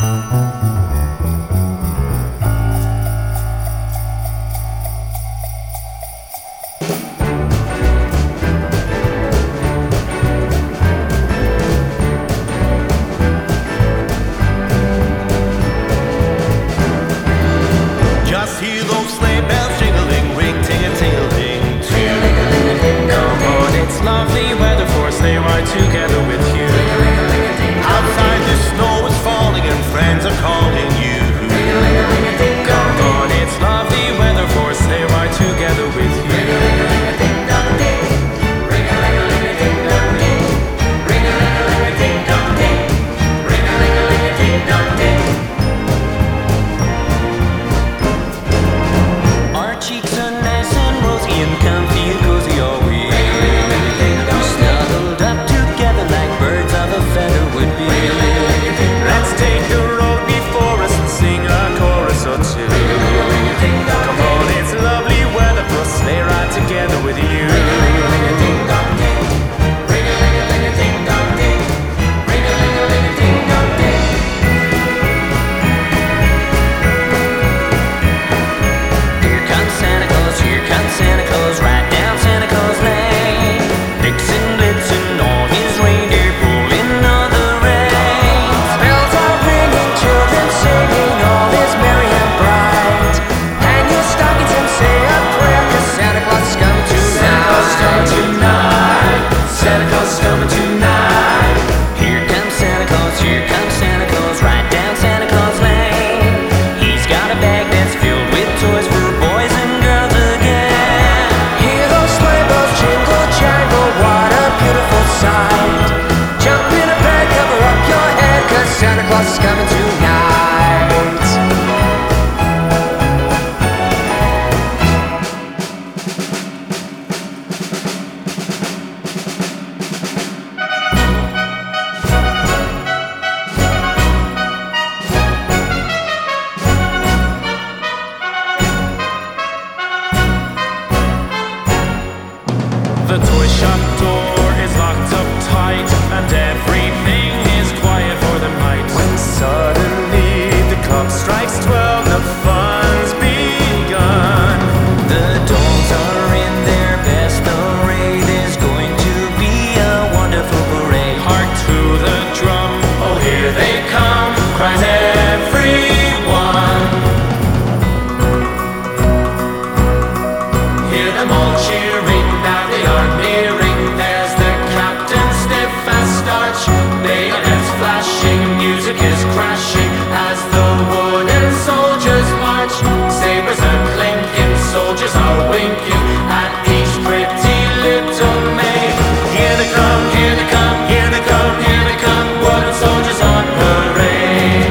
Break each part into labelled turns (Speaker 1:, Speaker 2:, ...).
Speaker 1: Just hear those sleigh bells jingling, ring, ting a ting a ting.
Speaker 2: Come on, it's lovely weather for a sleigh ride together with you.
Speaker 1: Outside the snow is falling and friends are calling you.
Speaker 2: Come on, it's lovely weather for a sleigh ride together with you. Our cheeks are nice and rosy and comfy and cozy all week. Snuggled up together like birds of a feather would be. Let's take the road before us and sing a chorus or two. Come on, it's lovely weather for a sleigh ride together with you. Here comes Santa Claus, right down Santa Claus Lane. Vixen, Blitzen, all his reindeer pulling on the reins. Bells are ringing, children singing, all is merry and bright. Hang your stockings and say a prayer, 'cause Santa Claus is coming tonight. Santa Claus is coming tonight. Here comes Santa Claus, right down Santa Claus Lane. He's got a bag that's filled with toys for boys and girls again. Hear those sleigh bells jingle, jangle, what a beautiful sight. Jump in a bed, cover up your head, 'cause Santa Claus is coming tonight. The toy shop door is locked up tight, and everything is quiet for the night. When suddenly the clock strikes 12, the fun's begun. The dolls are in their best array. There's going to be a wonderful parade. Hark to the drum, oh here they come, cries everyone. Hear them all cheering, now they are nearing. There's the captain, stiff as starch, bayonets flashing, music is crashing as the wooden soldiers march. Sabers are clinking, soldiers are winking at each pretty little maid. Here they come, here they come, here they come, here they come, wooden soldiers on parade.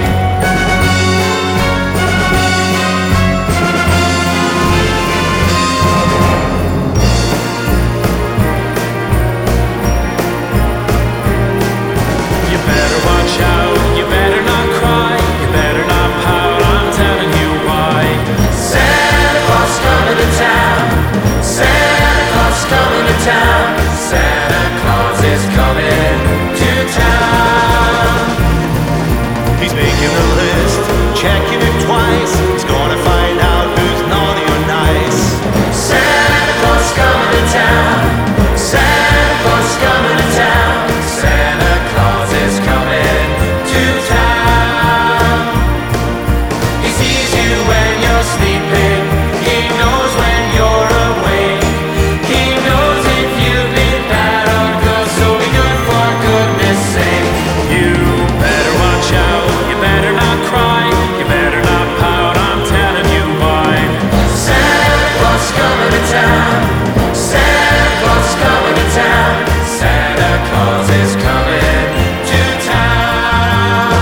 Speaker 2: You better watch out, you better not cry, you better not pout, I'm telling you why. Santa Claus coming to town, Santa Claus coming to town, Santa Claus is coming to town.
Speaker 1: He's making a list, checking it twice. He's gonna find out who's naughty or nice.
Speaker 2: Santa Claus coming to town, Santa Claus coming to town, Santa Claus is coming to town. He sees you when you're sleeping, he knows when you're awake. He knows if you've been bad or good, so be good for goodness sake. You better watch out, you better not cry, you better not pout, I'm telling you why. Santa Claus coming to town, Santa Claus coming to town, Santa Claus is coming to town.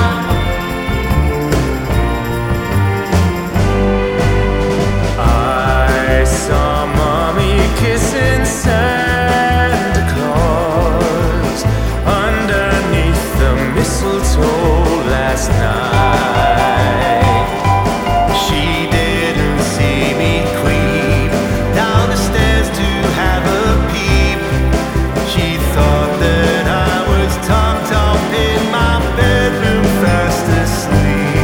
Speaker 2: I saw Mommy kissing Santa Claus underneath the mistletoe last night.
Speaker 1: She didn't see me creep down the stairs to have a peep. She thought that I was tucked up in my bedroom fast asleep.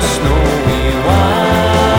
Speaker 2: snowy white.